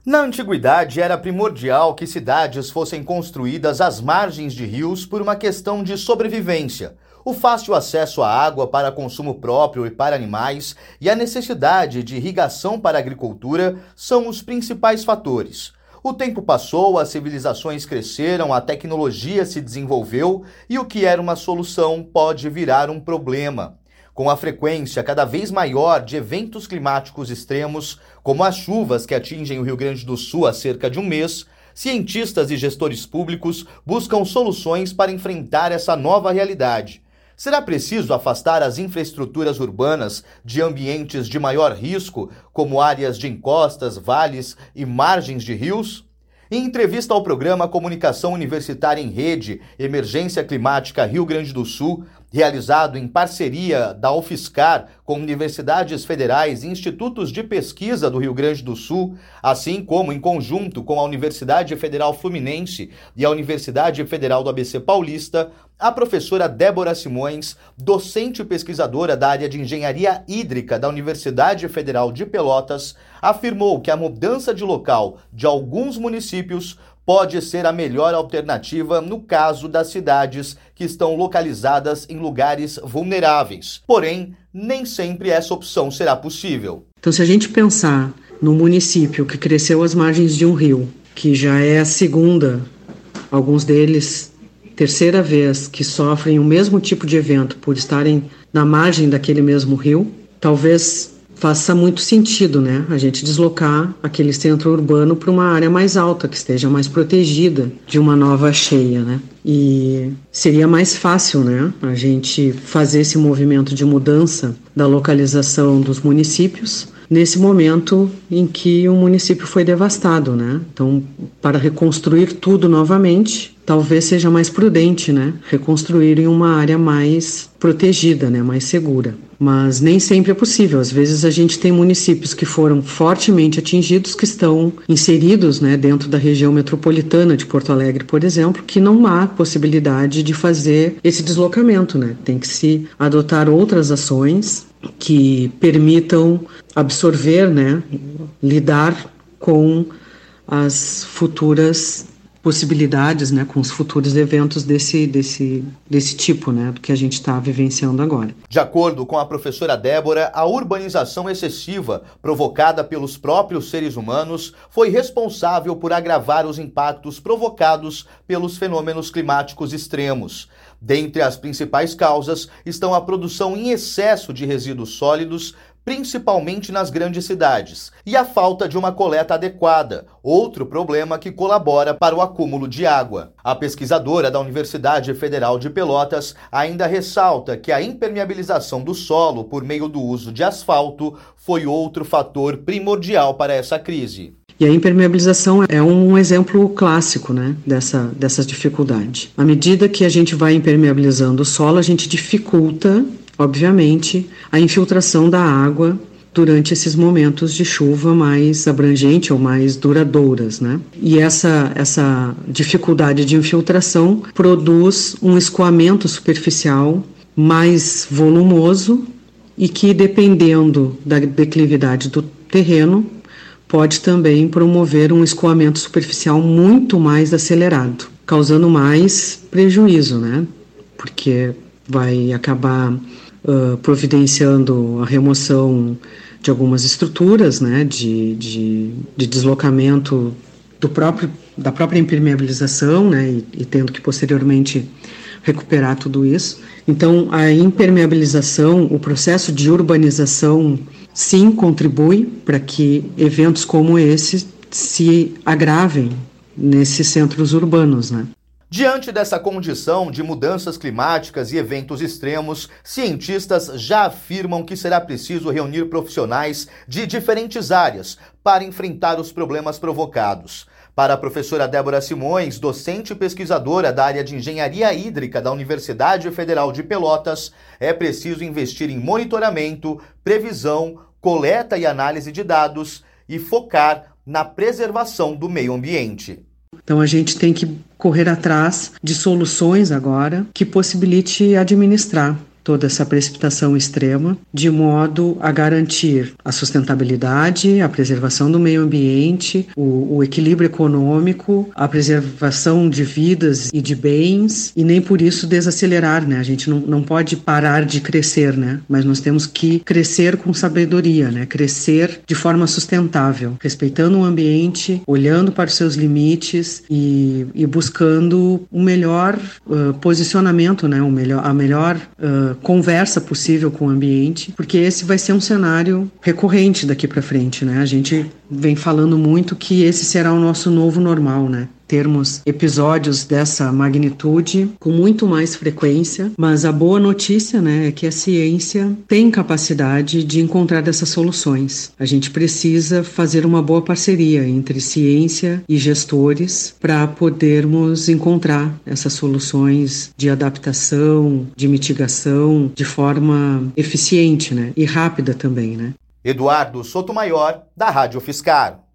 Na antiguidade, era primordial que cidades fossem construídas às margens de rios por uma questão de sobrevivência. O fácil acesso à água para consumo próprio e para animais e a necessidade de irrigação para a agricultura são os principais fatores. O tempo passou, as civilizações cresceram, a tecnologia se desenvolveu e o que era uma solução pode virar um problema. Com a frequência cada vez maior de eventos climáticos extremos, como as chuvas que atingem o Rio Grande do Sul há cerca de um mês, cientistas e gestores públicos buscam soluções para enfrentar essa nova realidade. Será preciso afastar as infraestruturas urbanas de ambientes de maior risco, como áreas de encostas, vales e margens de rios? Em entrevista ao programa Comunicação Universitária em Rede, Emergência Climática Rio Grande do Sul, realizado em parceria da UFSCar com universidades federais e institutos de pesquisa do Rio Grande do Sul, assim como em conjunto com a Universidade Federal Fluminense e a Universidade Federal do ABC Paulista, a professora Débora Simões, docente e pesquisadora da área de Engenharia Hídrica da Universidade Federal de Pelotas, afirmou que a mudança de local de alguns municípios pode ser a melhor alternativa no caso das cidades que estão localizadas em lugares vulneráveis. Porém, nem sempre essa opção será possível. Então, se a gente pensar no município que cresceu às margens de um rio, que já é a segunda, alguns deles terceira vez que sofrem o mesmo tipo de evento por estarem na margem daquele mesmo rio, talvez faça muito sentido, né, a gente deslocar aquele centro urbano para uma área mais alta, que esteja mais protegida de uma nova cheia, né? E seria mais fácil, né, a gente fazer esse movimento de mudança da localização dos municípios nesse momento em que o município foi devastado, né? Então, para reconstruir tudo novamente, talvez seja mais prudente, né, reconstruir em uma área mais protegida, né, mais segura. Mas nem sempre é possível. Às vezes a gente tem municípios que foram fortemente atingidos, que estão inseridos, né, dentro da região metropolitana de Porto Alegre, por exemplo, que não há possibilidade de fazer esse deslocamento, né? Tem que se adotar outras ações que permitam absorver, né, lidar com as futuras possibilidades, né, com os futuros eventos desse tipo, né, do que a gente está vivenciando agora. De acordo com a professora Débora, a urbanização excessiva provocada pelos próprios seres humanos foi responsável por agravar os impactos provocados pelos fenômenos climáticos extremos. Dentre as principais causas estão a produção em excesso de resíduos sólidos, principalmente nas grandes cidades, e a falta de uma coleta adequada, outro problema que colabora para o acúmulo de água. A pesquisadora da Universidade Federal de Pelotas ainda ressalta que a impermeabilização do solo por meio do uso de asfalto foi outro fator primordial para essa crise. E a impermeabilização é um exemplo clássico, né, dessa dificuldade. À medida que a gente vai impermeabilizando o solo, a gente dificulta, obviamente, a infiltração da água durante esses momentos de chuva mais abrangente ou mais duradouras, né? E essa dificuldade de infiltração produz um escoamento superficial mais volumoso e que, dependendo da declividade do terreno, pode também promover um escoamento superficial muito mais acelerado, causando mais prejuízo, né? Porque vai acabar providenciando a remoção de algumas estruturas, né, de deslocamento da própria impermeabilização, né, e tendo que posteriormente recuperar tudo isso. Então, a impermeabilização, o processo de urbanização, sim, contribui para que eventos como esse se agravem nesses centros urbanos, né? Diante dessa condição de mudanças climáticas e eventos extremos, cientistas já afirmam que será preciso reunir profissionais de diferentes áreas para enfrentar os problemas provocados. Para a professora Débora Simões, docente e pesquisadora da área de Engenharia Hídrica da Universidade Federal de Pelotas, é preciso investir em monitoramento, previsão, coleta e análise de dados e focar na preservação do meio ambiente. Então a gente tem que correr atrás de soluções agora que possibilite administrar toda essa precipitação extrema, de modo a garantir a sustentabilidade, a preservação do meio ambiente, o equilíbrio econômico, a preservação de vidas e de bens, e nem por isso desacelerar, né? A gente não pode parar de crescer, né? Mas nós temos que crescer com sabedoria, né? Crescer de forma sustentável, respeitando o ambiente, olhando para os seus limites e buscando o melhor posicionamento, né? A melhor conversa possível com o ambiente, porque esse vai ser um cenário recorrente daqui para frente, né? A gente vem falando muito que esse será o nosso novo normal, né? Termos episódios dessa magnitude com muito mais frequência, mas a boa notícia, né, é que a ciência tem capacidade de encontrar essas soluções. A gente precisa fazer uma boa parceria entre ciência e gestores para podermos encontrar essas soluções de adaptação, de mitigação, de forma eficiente, né, e rápida também, né? Eduardo Sotomayor, da Rádio Fiscar.